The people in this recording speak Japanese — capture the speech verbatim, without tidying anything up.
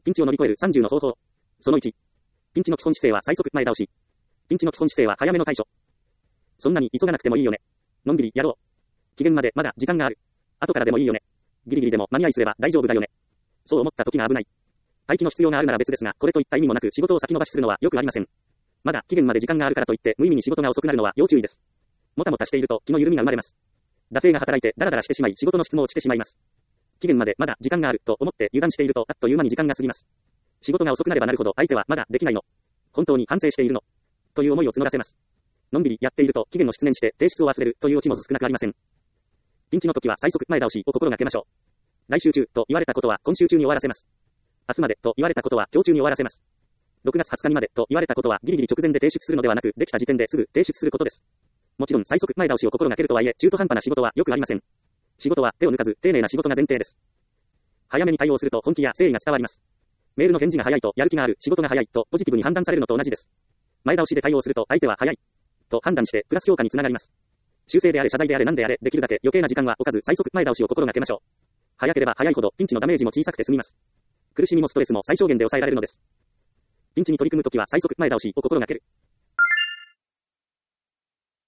ピンチを乗り越えるさんじゅうの方法。そのいち。ピンチの基本姿勢は最速前倒し。ピンチの基本姿勢は早めの対処。そんなに急がなくてもいいよね。のんびりやろう。期限までまだ時間がある。後からでもいいよね。ギリギリでも間に合いすれば大丈夫だよね。そう思った時が危ない。待機の必要があるなら別ですが、これといった意味もなく仕事を先延ばしするのはよくありません。まだ期限まで時間があるからといって無意味に仕事が遅くなるのは要注意です。もたもたしていると気の緩みが生まれます。惰性が働いてダラダラしてしまい仕事の質も落ちてしまいます。期限までまだ時間があると思って油断しているとあっという間に時間が過ぎます。仕事が遅くなればなるほど相手はまだできないの。本当に反省しているの。という思いを募らせます。のんびりやっていると期限を失念して提出を忘れるというオチも少なくありません。ピンチの時は最速前倒しを心がけましょう。来週中と言われたことは今週中に終わらせます。明日までと言われたことは今日中に終わらせます。ろくがつはつかにまでと言われたことはギリギリ直前で提出するのではなく、できた時点ですぐ提出することです。もちろん最速前倒しを心がけるとはいえ、中途半端な仕事はよくありません。仕事は手を抜かず丁寧な仕事が前提です。早めに対応すると本気や誠意が伝わります。メールの返事が早いとやる気がある、仕事が早いとポジティブに判断されるのと同じです。前倒しで対応すると相手は早いと判断してプラス評価につながります。修正であれ謝罪であれ何であれできるだけ余計な時間は置かず最速前倒しを心がけましょう。早ければ早いほどピンチのダメージも小さくて済みます。苦しみもストレスも最小限で抑えられるのです。ピンチに取り組むときは最速前倒しを心がける。